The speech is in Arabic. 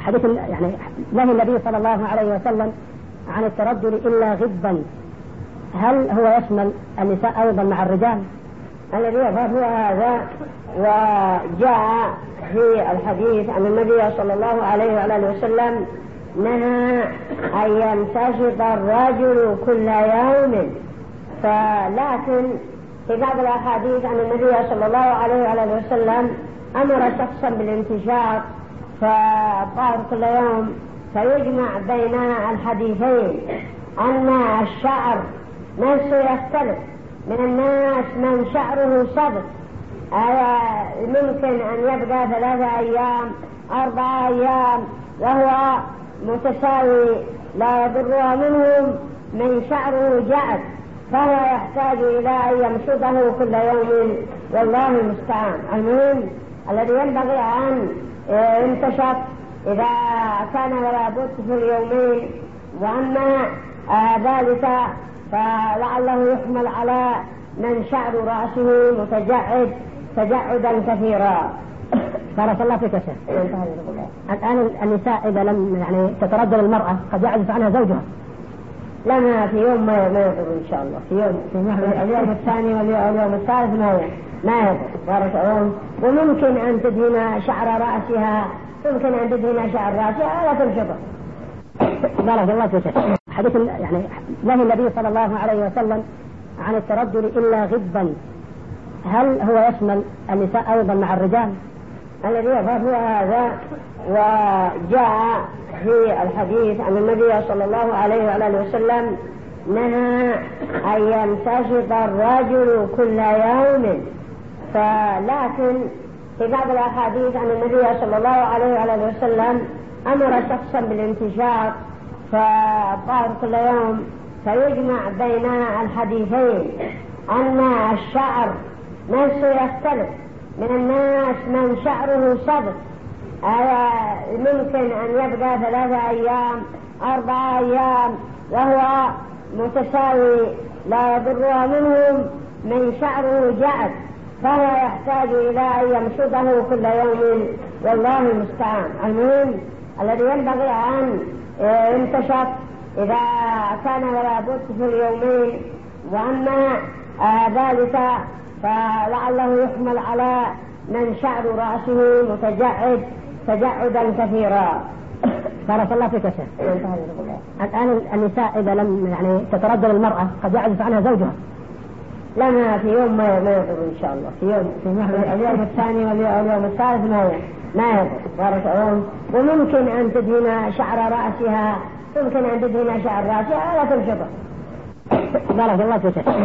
حديث يعني نهي النبي صلى الله عليه وسلم عن الترجل إلا غبا، هل هو يشمل النساء أيضا مع الرجال؟ الذي يفهم هو هذا، وجاء في الحديث أن النبي صلى الله عليه وآله وسلم نهى أن يمتشط الرجل كل يوم، لكن في بعض الأحاديث أن النبي صلى الله عليه وآله وسلم أمر شخصا بالامتشاط فطاهر كل يوم، فيجمع بين الحديثين أن الشعر نفسه يختلف. من الناس من شعره صبت ممكن أن يبقى 3 أيام 4 أيام وهو متساوي لا يضرها، منهم من شعره جعد فهو يحتاج إلى أن يمشطه كل يوم، والله المستعان. المهم الذي ينبغي أن يمتشط إذا كان ولا بد في اليومين، وأما ذلك فلعله يحمل على من شعر رأسه متجعد تجعدا كثيرا. بارك الله فيك يا شيخ. الآن النساء إذا لم يعني تتردد المرأة قد يعزف عنها زوجها، لما في يوم ما يضر إن شاء الله، في يوم اليوم الثاني واليوم الثالث ما يضر. بارك الله. وممكن أن تدهن شعر رأسها، ممكن أن تدهن شعر رأسها ولا تمشطه. بارك الله فيك. حديث يعني نهي النبي صلى الله عليه وسلم عن الترجل إلا غبا، هل هو يشمل النساء أيضا مع الرجال؟ الذي يفهم هو هذا، وجاء في الحديث أن النبي صلى الله عليه وآله وسلم نهى أن يمتشط الرجل كل يوم، لكن في بعض الأحاديث أن النبي صلى الله عليه وآله وسلم أمر شخصا بالامتشاط فطاهر كل يوم، فيجمع بين الحديثين أن الشعر نفسه يختلف. من الناس من شعره صبت ممكن أن يبقى 3 أيام 4 أيام وهو متساوي لا يضرها، منهم من شعره جعد فهو يحتاج إلى أن يمشطه كل يوم، والله المستعان. المهم الذي ينبغي أن يمتشط إذا كان ولا بد في اليومين، وأما ذلك فلعله يحمل على من شعر رأسه متجعد تجعدا كثيرا. بارك الله فيك يا شيخ. الآن النساء إذا لم يعني تتردد المرأة قد يعزف عنها زوجها، لما في يوم ما يضر إن شاء الله، في اليوم الثاني واليوم الثالث ما يضر. بارك الله. وممكن أن تدهن شعر رأسها، ممكن أن تدهن شعر رأسها ولا تمشطه. بارك الله فيك.